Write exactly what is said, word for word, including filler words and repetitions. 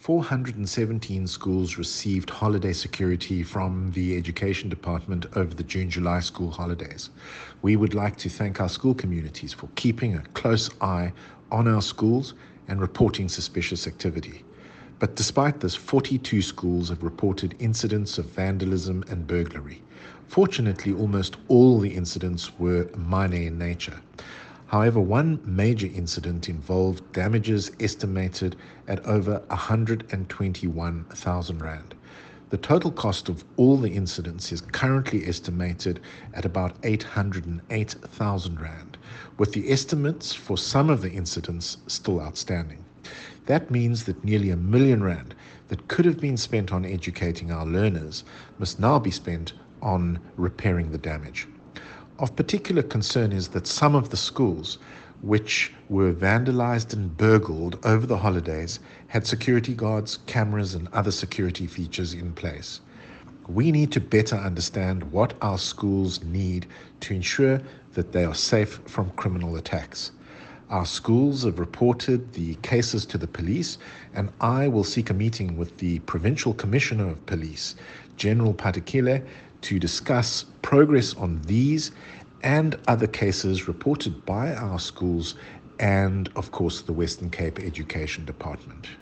four hundred seventeen schools received holiday security from the Education Department over the June-July school holidays. We would like to thank our school communities for keeping a close eye on our schools and reporting suspicious activity. But despite this, forty-two schools have reported incidents of vandalism and burglary. Fortunately, almost all the incidents were minor in nature. However, one major incident involved damages estimated at over one hundred twenty-one thousand rand. The total cost of all the incidents is currently estimated at about eight hundred eight thousand rand, with the estimates for some of the incidents still outstanding. That means that nearly a million rand that could have been spent on educating our learners must now be spent on repairing the damage. Of particular concern is that some of the schools, which were vandalized and burgled over the holidays, had security guards, cameras, and other security features in place. We need to better understand what our schools need to ensure that they are safe from criminal attacks. Our schools have reported the cases to the police, and I will seek a meeting with the Provincial Commissioner of Police, General Patekile, to discuss progress on these and other cases reported by our schools and, of course, the Western Cape Education Department.